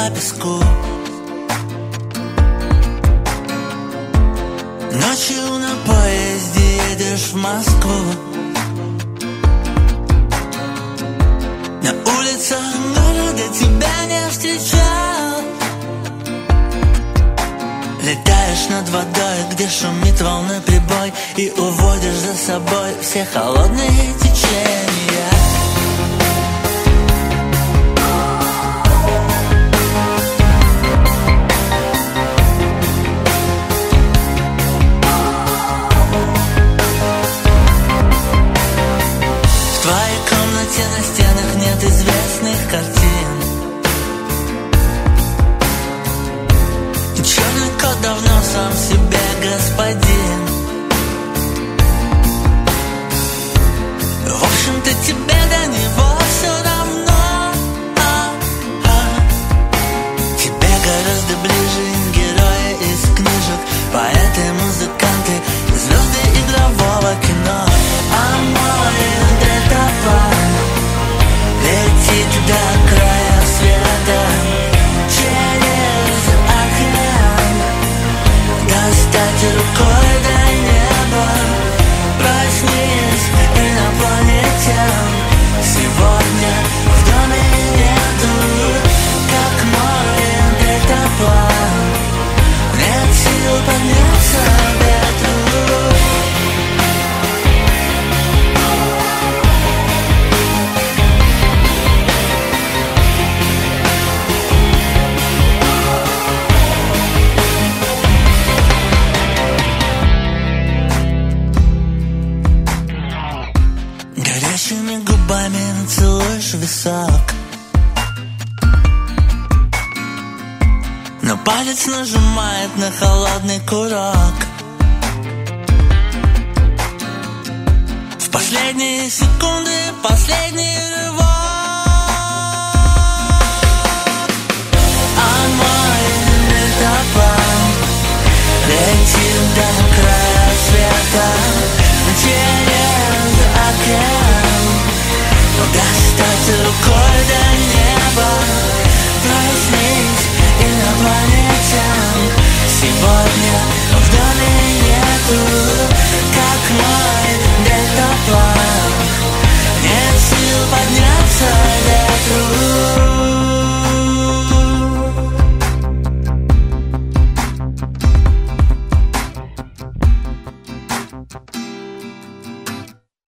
по песку. Ночью на поезде едешь в Москву. На улицах города тебя не встречал. Летаешь над водой, где шумит волны прибой, и уводишь за собой все холодные течения. В твоей комнате на стенах нет известных картин. Черный кот давно сам себе господин. В общем-то тебе до него все равно. Тебе гораздо ближе герои из книжек, поэты, музыканты, звезды игрового кино. А мой дельтаплан летит до края света через океан. Достать рукой до неба. Проснись, инопланетян. Сегодня в доме нету, как мой дельтаплан. Нет сил подняться ветру. Горящими губами целуешь висок, но палец нажимает на холодный курок. В последние секунды последний рывок. А мой дельтаплан летит до